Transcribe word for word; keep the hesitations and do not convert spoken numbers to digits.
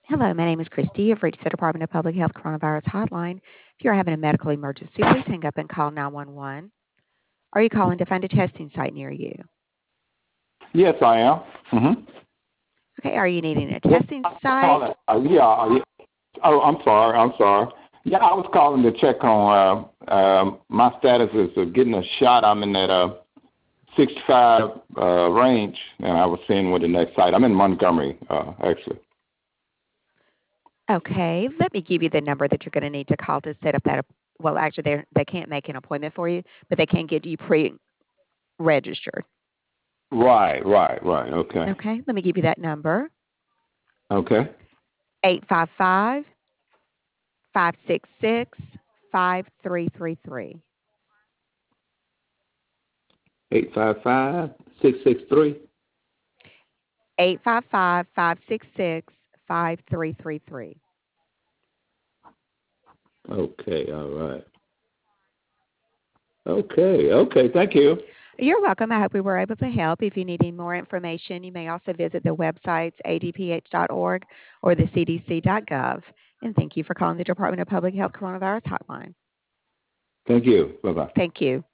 Hello, my name is Christy. You've reached the Department of Public Health Coronavirus Hotline. If you're having a medical emergency, please hang up and call nine one one. Are you calling to find a testing site near you? Yes, I am. Mm-hmm. Okay, are you needing a Yes, testing I'm site? calling. Uh, yeah, uh, yeah. Oh, I'm sorry. I'm sorry. Yeah, I was calling to check on uh, um, my status is of getting a shot. I'm in that uh, sixty-five uh, range, and I was seeing what the next site. I'm in Montgomery, uh, actually. Okay, let me give you the number that you're going to need to call to set up that. Well, actually, they they can't make an appointment for you, but they can get you pre-registered. Right, right, right. Okay. Okay, let me give you that number: Okay. eight five five, five six six, five three three three. Eight five five six six three. eight five five, five six six, five three three three. Okay. All right. Okay. Okay. Thank you. You're welcome. I hope we were able to help. If you need any more information, you may also visit the websites a d p h dot org or the c d c dot gov. And thank you for calling the Department of Public Health Coronavirus Hotline. Thank you. Bye bye. Thank you.